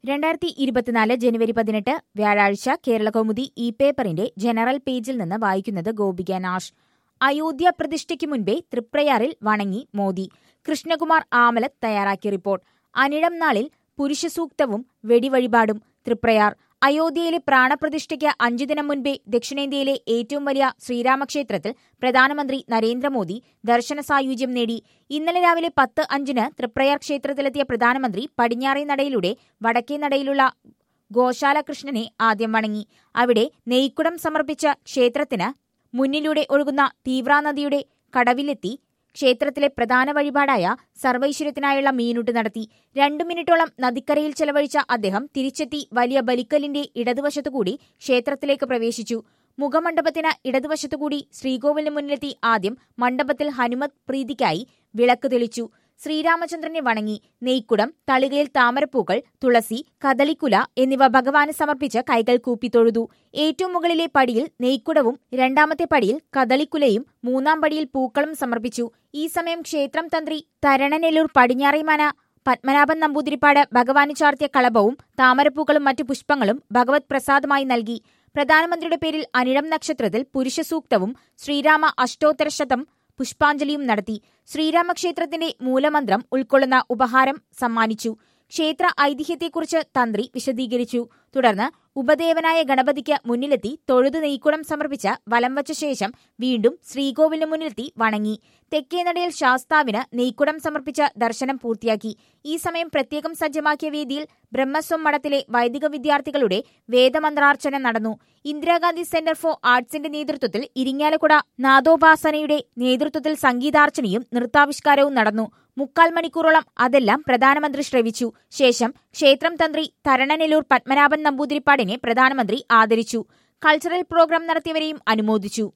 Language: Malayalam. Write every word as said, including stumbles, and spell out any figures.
രണ്ടായിരത്തി ഇരുപത്തിനാല് ജനുവരി പതിനെട്ട് വ്യാഴാഴ്ച കേരളകൗമുദി ഇ പേപ്പറിന്റെ ജനറൽ പേജിൽ നിന്ന് വായിക്കുന്നത് ഗോപിക നാഷ്. അയോധ്യ പ്രതിഷ്ഠയ്ക്ക് മുൻപേ തൃപ്രയാറിൽ വണങ്ങി മോദി. കൃഷ്ണകുമാർ ആമലത്ത് തയ്യാറാക്കിയ റിപ്പോർട്ട്. അനിഴം നാളിൽ പുരുഷസൂക്തവും വെടിവഴിപാടും. തൃപ്രയാർ. അയോധ്യയിലെ പ്രാണപ്രതിഷ്ഠയ്ക്ക് അഞ്ചു ദിനം മുൻപേ ദക്ഷിണേന്ത്യയിലെ ഏറ്റവും വലിയ ശ്രീരാമക്ഷേത്രത്തിൽ പ്രധാനമന്ത്രി നരേന്ദ്രമോദി ദർശന സായുജ്യം നേടി. ഇന്നലെ രാവിലെ പത്ത് അഞ്ചിന് തൃപ്രയാർ ക്ഷേത്രത്തിലെത്തിയ പ്രധാനമന്ത്രി പടിഞ്ഞാറേ നടയിലൂടെ വടക്കേ നടയിലുള്ള ഗോശാല കൃഷ്ണനെ ആദ്യം വണങ്ങി. അവിടെ നെയ്ക്കുടം സമർപ്പിച്ച ക്ഷേത്രത്തിന് മുന്നിലൂടെ ഒഴുകുന്ന തീവ്ര നദിയുടെ കടവിലെത്തി ക്ഷേത്രത്തിലെ പ്രധാന വഴിപാടായ സർവൈശ്വര്യത്തിനായുള്ള മീനൂട്ട് നടത്തി. രണ്ടു മിനിറ്റോളം നദിക്കരയിൽ ചെലവഴിച്ച അദ്ദേഹം തിരിച്ചെത്തി വലിയ ബലിക്കലിന്റെ ഇടതുവശത്തുകൂടി ക്ഷേത്രത്തിലേക്ക് പ്രവേശിച്ചു. മുഖമണ്ഡപത്തിന് ഇടതുവശത്തുകൂടി ശ്രീകോവിലിന് മുന്നിലെത്തി ആദ്യം മണ്ഡപത്തിൽ ഹനുമത് പ്രീതിക്കായി വിളക്ക് തെളിച്ചു. ശ്രീരാമചന്ദ്രനെ വണങ്ങി. നെയ്ക്കുടം, തളികയിൽ താമരപ്പൂക്കൾ, തുളസി, കദളിക്കുല എന്നിവ ഭഗവാന് സമർപ്പിച്ച് കൈകൾ കൂപ്പി തൊഴുതു. ഏറ്റവും മുകളിലെ പടിയിൽ നെയ്ക്കുടവും രണ്ടാമത്തെ പടിയിൽ കദളിക്കുലയും മൂന്നാം പടിയിൽ പൂക്കളും സമർപ്പിച്ചു. ഈ സമയം ക്ഷേത്രം തന്ത്രി തരണനെല്ലൂർ പടിഞ്ഞാറേമന പത്മനാഭൻ നമ്പൂതിരിപ്പാട് ഭഗവാന് ചാർത്തിയ കളഭവും താമരപ്പൂക്കളും മറ്റു പുഷ്പങ്ങളും ഭഗവത് പ്രസാദമായി നൽകി. പ്രധാനമന്ത്രിയുടെ പേരിൽ അനിഴം നക്ഷത്രത്തിൽ പുരുഷസൂക്തവും ശ്രീരാമ അഷ്ടോത്തരശതം പുഷ്പാഞ്ജലിയും നടത്തി. ശ്രീരാമക്ഷേത്രത്തിന്റെ മൂലമന്ത്രം ഉൾക്കൊള്ളുന്ന ഉപഹാരം സമ്മാനിച്ചു. ക്ഷേത്ര ഐതിഹ്യത്തെക്കുറിച്ച് തന്ത്രി വിശദീകരിച്ചു. തുടർന്ന് ഉപദേവനായ ഗണപതിക്ക് മുന്നിലെത്തി തൊഴുതു നെയ്ക്കുടം സമർപ്പിച്ച് വലം വച്ച ശേഷം വീണ്ടും ശ്രീകോവിലിന് മുന്നിലെത്തി വണങ്ങി. തെക്കേനടയിൽ ശാസ്താവിന് നെയ്ക്കുടം സമർപ്പിച്ച് ദർശനം പൂർത്തിയാക്കി. ഈ സമയം പ്രത്യേകം സജ്ജമാക്കിയ വേദിയിൽ ബ്രഹ്മസ്വം മഠത്തിലെ വൈദിക വിദ്യാർത്ഥികളുടെ വേദമന്ത്രാർച്ചന നടന്നു. ഇന്ദിരാഗാന്ധി സെന്റർ ഫോർ ആർട്സിന്റെ നേതൃത്വത്തിൽ ഇരിങ്ങാലക്കുട നാദോപാസനയുടെ നേതൃത്വത്തിൽ സംഗീതാർച്ചനയും നൃത്താവിഷ്കാരവും നടന്നു. മുക്കാൽ മണിക്കൂറോളം അതെല്ലാം പ്രധാനമന്ത്രി ശ്രവിച്ചു. ശേഷം ക്ഷേത്രം തന്ത്രി തരണനെല്ലൂർ പത്മനാഭൻ നമ്പൂതിരിപ്പാടിനെ പ്രധാനമന്ത്രി ആദരിച്ചു. കൾച്ചറൽ പ്രോഗ്രാം നടത്തിയവരെയും അനുമോദിച്ചു.